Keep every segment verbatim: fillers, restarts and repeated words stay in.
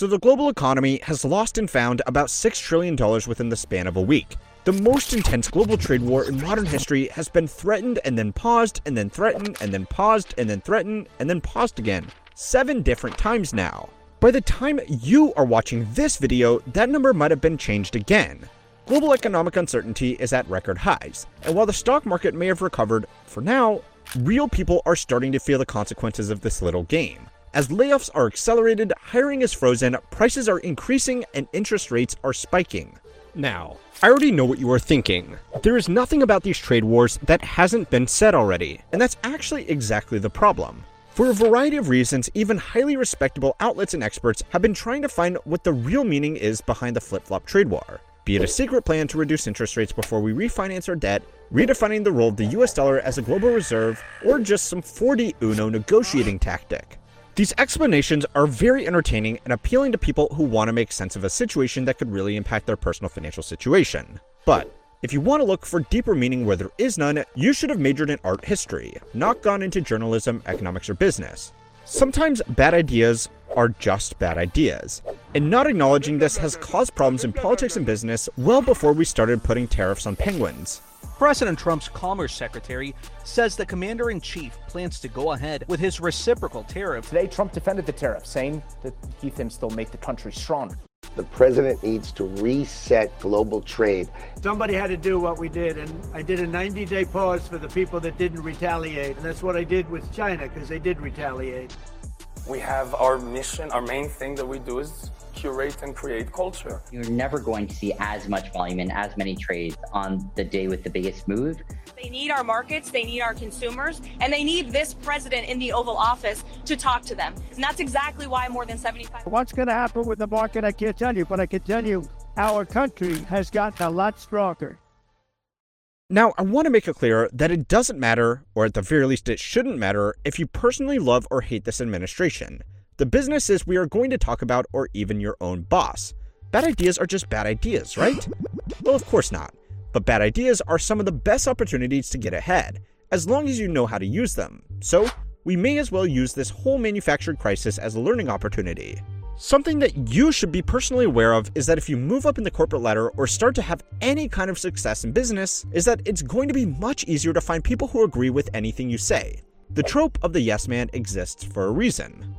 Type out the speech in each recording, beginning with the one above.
So the global economy has lost and found about six trillion dollars within the span of a week. The most intense global trade war in modern history has been threatened and then paused and then threatened and then paused and then threatened and then paused again. Seven different times now. By the time you are watching this video, that number might have been changed again. Global economic uncertainty is at record highs, and while the stock market may have recovered, for now, real people are starting to feel the consequences of this little game. As layoffs are accelerated, hiring is frozen, prices are increasing, and interest rates are spiking. Now, I already know what you are thinking. There is nothing about these trade wars that hasn't been said already, and that's actually exactly the problem. For a variety of reasons, even highly respectable outlets and experts have been trying to find what the real meaning is behind the flip-flop trade war. Be it a secret plan to reduce interest rates before we refinance our debt, redefining the role of the U S dollar as a global reserve, or just some four D Uno negotiating tactic. These explanations are very entertaining and appealing to people who want to make sense of a situation that could really impact their personal financial situation. But if you want to look for deeper meaning where there is none, you should have majored in art history, not gone into journalism, economics, or business. Sometimes bad ideas are just bad ideas, and not acknowledging this has caused problems in politics and business well before we started putting tariffs on penguins. President Trump's Commerce Secretary says the Commander-in-Chief plans to go ahead with his reciprocal tariff. Today, Trump defended the tariff, saying that he thinks they'll make the country stronger. The president needs to reset global trade. Somebody had to do what we did, and I did a ninety day pause for the people that didn't retaliate. And that's what I did with China, because they did retaliate. We have our mission, our main thing that we do is curate and create culture. You're never going to see as much volume and as many trades on the day with the biggest move. They need our markets, they need our consumers, and they need this president in the Oval Office to talk to them. And that's exactly why more than seventy-five... What's going to happen with the market, I can't tell you, but I can tell you our country has gotten a lot stronger. Now, I want to make it clear that it doesn't matter, or at the very least it shouldn't matter, if you personally love or hate this administration. The businesses we are going to talk about, or even your own boss. Bad ideas are just bad ideas, right? Well, of course not. But bad ideas are some of the best opportunities to get ahead, as long as you know how to use them. So, we may as well use this whole manufactured crisis as a learning opportunity. Something that you should be personally aware of is that if you move up in the corporate ladder or start to have any kind of success in business, is that it's going to be much easier to find people who agree with anything you say. The trope of the yes man exists for a reason.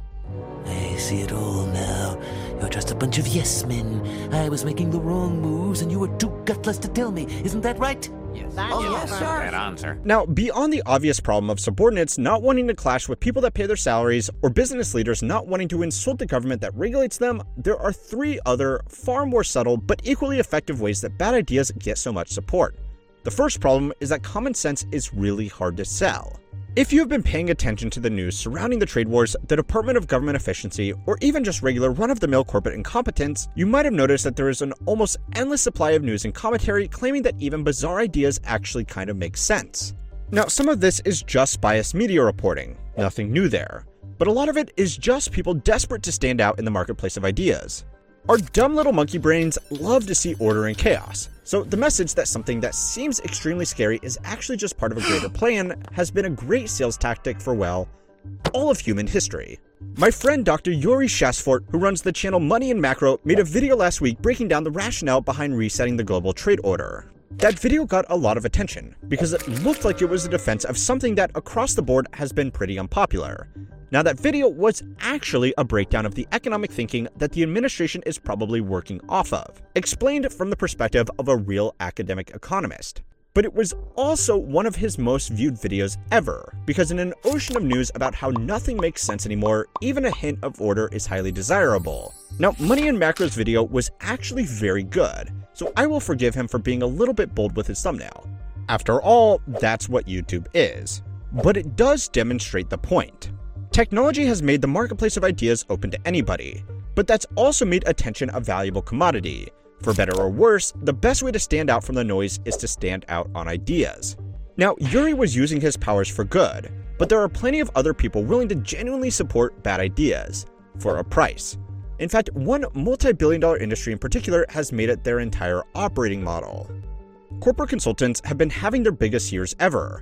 I see it all now. You're just a bunch of yes men. I was making the wrong moves and you were too gutless to tell me. Isn't that right? Yes. Oh, yes, sir. That answer. Now, beyond the obvious problem of subordinates not wanting to clash with people that pay their salaries, or business leaders not wanting to insult the government that regulates them, there are three other, far more subtle, but equally effective ways that bad ideas get so much support. The first problem is that common sense is really hard to sell. If you have been paying attention to the news surrounding the trade wars, the Department of Government Efficiency, or even just regular run-of-the-mill corporate incompetence, you might have noticed that there is an almost endless supply of news and commentary claiming that even bizarre ideas actually kind of make sense. Now, some of this is just biased media reporting, nothing new there, but a lot of it is just people desperate to stand out in the marketplace of ideas. Our dumb little monkey brains love to see order and chaos, so the message that something that seems extremely scary is actually just part of a greater plan has been a great sales tactic for, well, all of human history. My friend Doctor Yuri Shasfort, who runs the channel Money and Macro, made a video last week breaking down the rationale behind resetting the global trade order. That video got a lot of attention, because it looked like it was a defense of something that across the board has been pretty unpopular. Now, that video was actually a breakdown of the economic thinking that the administration is probably working off of, explained from the perspective of a real academic economist. But it was also one of his most viewed videos ever, because in an ocean of news about how nothing makes sense anymore, even a hint of order is highly desirable. Now, Money and Macro's video was actually very good, so I will forgive him for being a little bit bold with his thumbnail. After all, that's what YouTube is. But it does demonstrate the point. Technology has made the marketplace of ideas open to anybody, but that's also made attention a valuable commodity. For better or worse, the best way to stand out from the noise is to stand out on ideas. Now, Yuri was using his powers for good, but there are plenty of other people willing to genuinely support bad ideas, for a price. In fact, one multi-billion dollar industry in particular has made it their entire operating model. Corporate consultants have been having their biggest years ever.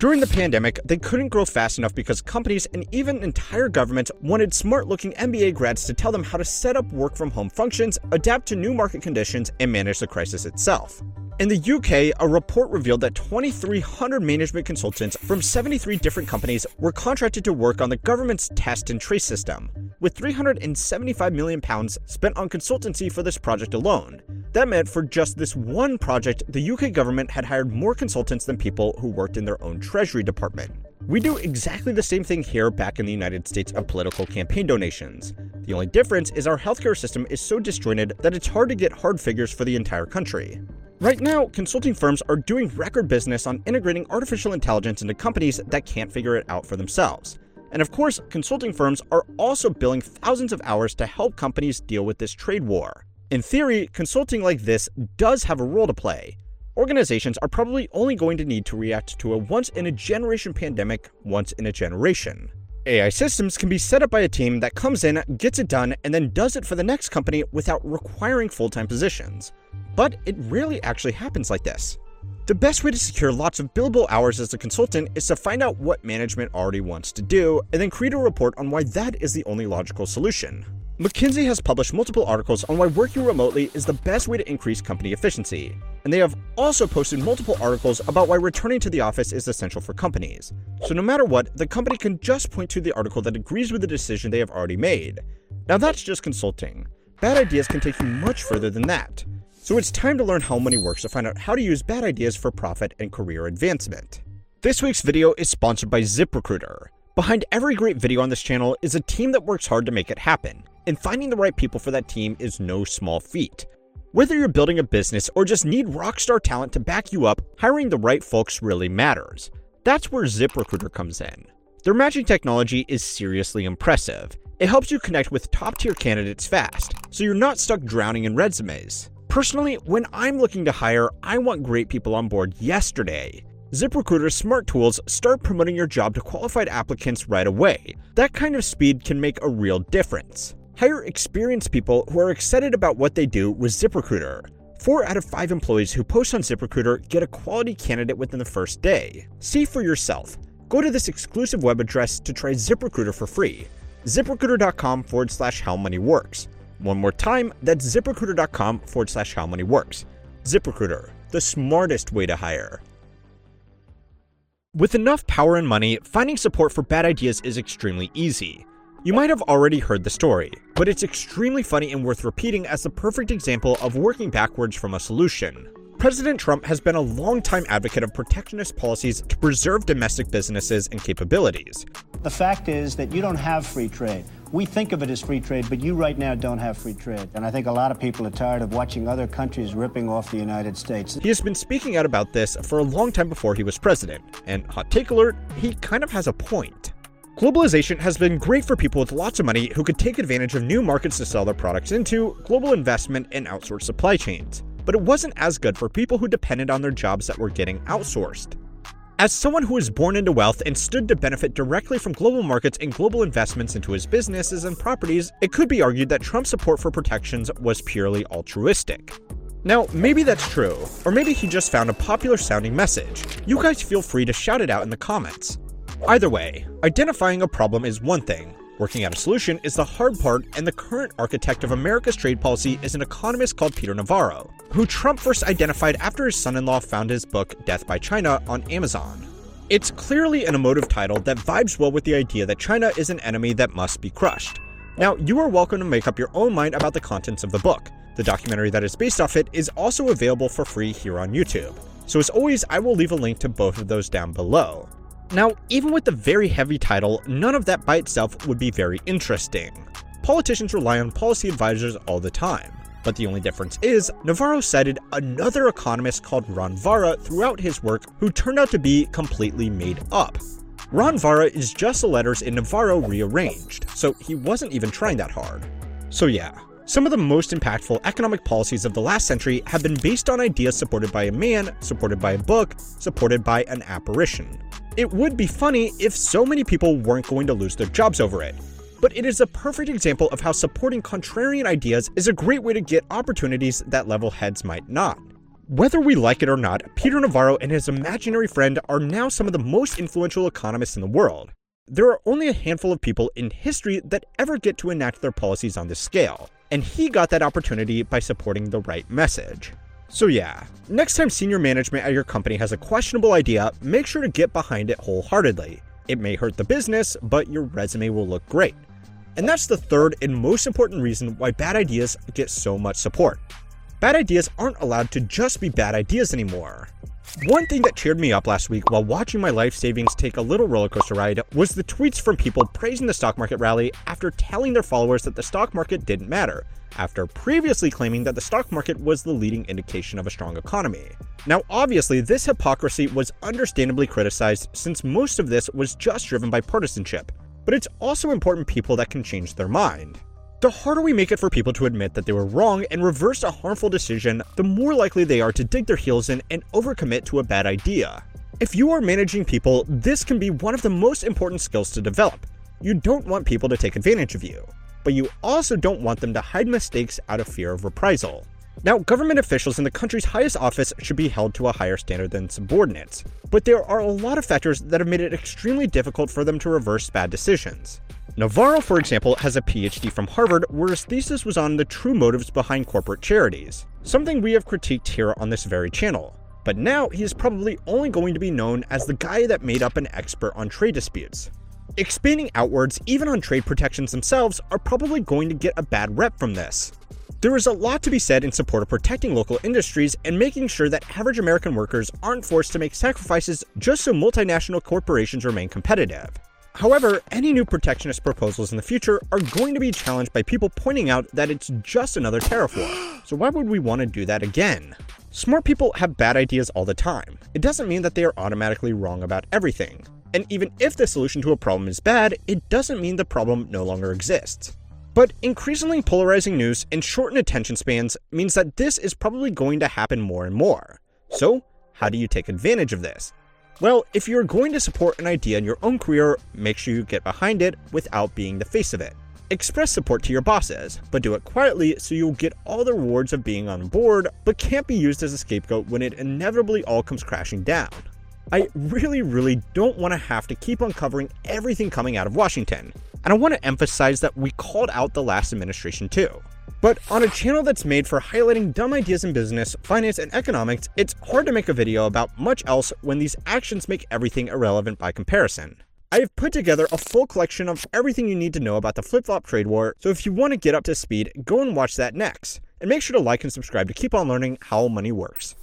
During the pandemic, they couldn't grow fast enough because companies and even entire governments wanted smart-looking M B A grads to tell them how to set up work-from-home functions, adapt to new market conditions, and manage the crisis itself. In the U K, a report revealed that twenty-three hundred management consultants from seventy-three different companies were contracted to work on the government's test and trace system, with three hundred seventy-five million pounds spent on consultancy for this project alone. That meant for just this one project, the U K government had hired more consultants than people who worked in their own Treasury department. We do exactly the same thing here back in the United States of political campaign donations. The only difference is our healthcare system is so disjointed that it's hard to get hard figures for the entire country. Right now, consulting firms are doing record business on integrating artificial intelligence into companies that can't figure it out for themselves. And of course, consulting firms are also billing thousands of hours to help companies deal with this trade war. In theory, consulting like this does have a role to play. Organizations are probably only going to need to react to a once-in-a-generation pandemic once in a generation. A I systems can be set up by a team that comes in, gets it done, and then does it for the next company without requiring full-time positions. But it rarely actually happens like this. The best way to secure lots of billable hours as a consultant is to find out what management already wants to do, and then create a report on why that is the only logical solution. McKinsey has published multiple articles on why working remotely is the best way to increase company efficiency, and they have also posted multiple articles about why returning to the office is essential for companies. So no matter what, the company can just point to the article that agrees with the decision they have already made. Now that's just consulting. Bad ideas can take you much further than that. So it's time to learn how money works to find out how to use bad ideas for profit and career advancement. This week's video is sponsored by ZipRecruiter. Behind every great video on this channel is a team that works hard to make it happen, and finding the right people for that team is no small feat. Whether you're building a business or just need rockstar talent to back you up, hiring the right folks really matters. That's where ZipRecruiter comes in. Their matching technology is seriously impressive. It helps you connect with top-tier candidates fast, so you're not stuck drowning in resumes. Personally, when I'm looking to hire, I want great people on board yesterday. ZipRecruiter's smart tools start promoting your job to qualified applicants right away. That kind of speed can make a real difference. Hire experienced people who are excited about what they do with ZipRecruiter. Four out of five employees who post on ZipRecruiter get a quality candidate within the first day. See for yourself. Go to this exclusive web address to try ZipRecruiter for free. ZipRecruiter.com forward slash how money works. One more time, that's ZipRecruiter.com forward slash how money works. ZipRecruiter, the smartest way to hire. With enough power and money, finding support for bad ideas is extremely easy. You might have already heard the story, but it's extremely funny and worth repeating as the perfect example of working backwards from a solution. President Trump has been a longtime advocate of protectionist policies to preserve domestic businesses and capabilities. The fact is that you don't have free trade. We think of it as free trade, but you right now don't have free trade. And I think a lot of people are tired of watching other countries ripping off the United States. He has been speaking out about this for a long time before he was president. And hot take alert, he kind of has a point. Globalization has been great for people with lots of money who could take advantage of new markets to sell their products into, global investment, and outsourced supply chains. But it wasn't as good for people who depended on their jobs that were getting outsourced. As someone who was born into wealth and stood to benefit directly from global markets and global investments into his businesses and properties, it could be argued that Trump's support for protections was purely altruistic. Now, maybe that's true, or maybe he just found a popular sounding message. You guys feel free to shout it out in the comments. Either way, identifying a problem is one thing. Working out a solution is the hard part, and the current architect of America's trade policy is an economist called Peter Navarro, who Trump first identified after his son-in-law found his book Death by China on Amazon. It's clearly an emotive title that vibes well with the idea that China is an enemy that must be crushed. Now, you are welcome to make up your own mind about the contents of the book. The documentary that is based off it is also available for free here on YouTube. So as always, I will leave a link to both of those down below. Now, even with the very heavy title, none of that by itself would be very interesting. Politicians rely on policy advisors all the time. But the only difference is, Navarro cited another economist called Ron Vara throughout his work who turned out to be completely made up. Ron Vara is just the letters in Navarro rearranged, so he wasn't even trying that hard. So yeah, some of the most impactful economic policies of the last century have been based on ideas supported by a man, supported by a book, supported by an apparition. It would be funny if so many people weren't going to lose their jobs over it. But it is a perfect example of how supporting contrarian ideas is a great way to get opportunities that level heads might not. Whether we like it or not, Peter Navarro and his imaginary friend are now some of the most influential economists in the world. There are only a handful of people in history that ever get to enact their policies on this scale, and he got that opportunity by supporting the right message. So yeah, next time senior management at your company has a questionable idea, make sure to get behind it wholeheartedly. It may hurt the business, but your resume will look great. And that's the third and most important reason why bad ideas get so much support. Bad ideas aren't allowed to just be bad ideas anymore. One thing that cheered me up last week while watching my life savings take a little rollercoaster ride was the tweets from people praising the stock market rally after telling their followers that the stock market didn't matter, after previously claiming that the stock market was the leading indication of a strong economy. Now obviously this hypocrisy was understandably criticized since most of this was just driven by partisanship, but it's also important people that can change their mind. The harder we make it for people to admit that they were wrong and reverse a harmful decision, the more likely they are to dig their heels in and overcommit to a bad idea. If you are managing people, this can be one of the most important skills to develop. You don't want people to take advantage of you, but you also don't want them to hide mistakes out of fear of reprisal. Now, government officials in the country's highest office should be held to a higher standard than subordinates, but there are a lot of factors that have made it extremely difficult for them to reverse bad decisions. Navarro, for example, has a P H D from Harvard where his thesis was on the true motives behind corporate charities, something we have critiqued here on this very channel. But now he is probably only going to be known as the guy that made up an expert on trade disputes. Expanding outwards, even on trade protections themselves, are probably going to get a bad rep from this. There is a lot to be said in support of protecting local industries and making sure that average American workers aren't forced to make sacrifices just so multinational corporations remain competitive. However, any new protectionist proposals in the future are going to be challenged by people pointing out that it's just another tariff war, so why would we want to do that again? Smart people have bad ideas all the time. It doesn't mean that they are automatically wrong about everything. And even if the solution to a problem is bad, it doesn't mean the problem no longer exists. But increasingly polarizing news and shortened attention spans means that this is probably going to happen more and more. So, how do you take advantage of this? Well, if you're going to support an idea in your own career, make sure you get behind it without being the face of it. Express support to your bosses, but do it quietly so you'll get all the rewards of being on board, but can't be used as a scapegoat when it inevitably all comes crashing down. I really, really don't want to have to keep uncovering everything coming out of Washington, and I want to emphasize that we called out the last administration too. But on a channel that's made for highlighting dumb ideas in business, finance, and economics, it's hard to make a video about much else when these actions make everything irrelevant by comparison. I have put together a full collection of everything you need to know about the flip-flop trade war, so if you want to get up to speed, go and watch that next. And make sure to like and subscribe to keep on learning how money works.